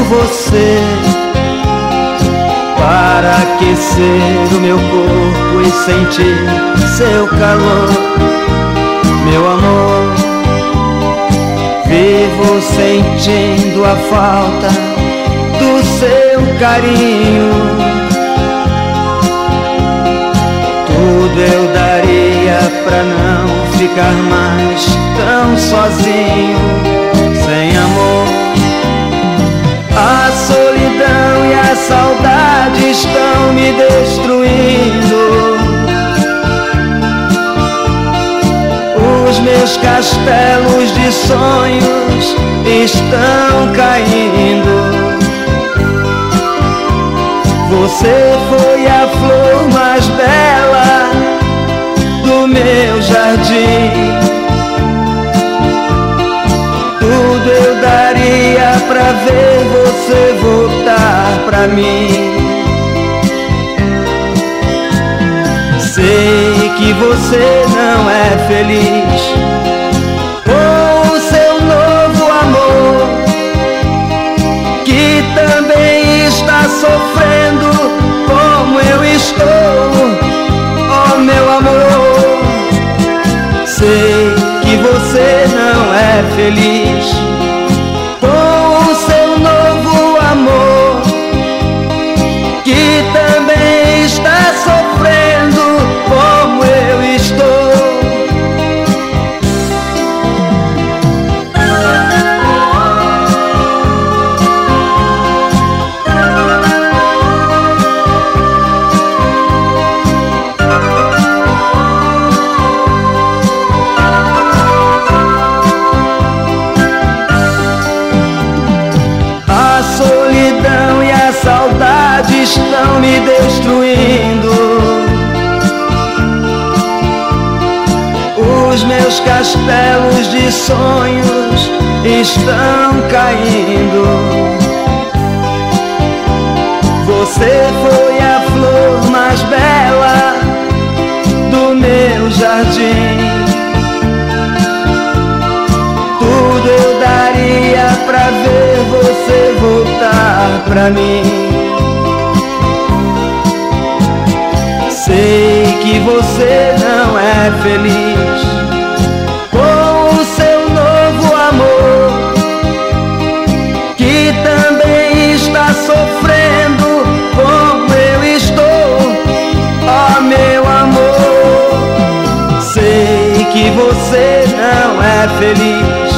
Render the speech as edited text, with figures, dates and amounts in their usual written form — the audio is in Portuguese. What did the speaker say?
você para aquecer o meu corpo e sentir seu calor. Meu amor, vivo sentindo a falta do seu carinho. Tudo eu daria pra não ficar mais tão sozinho, sem amor. A solidão e a saudade estão me destruindo. Os meus castelos de sonhos estão caindo. Você foi a flor mais bela do meu jardim. Tudo eu daria pra ver você voltar pra mim. Sei que você não é feliz com o seu novo amor, que também está sofrendo como eu estou, oh meu amor. Sei que você não é feliz com o seu novo amor, que também está sofrendo como eu estou. A solidão e a saudade estão me destruindo. Os meus castelos de sonhos estão caindo. Você foi a flor mais bela do meu jardim. Tudo eu daria pra ver você voltar pra mim. Sei que você não é feliz com o seu novo amor, que também está sofrendo como eu estou, oh meu amor. Sei que você não é feliz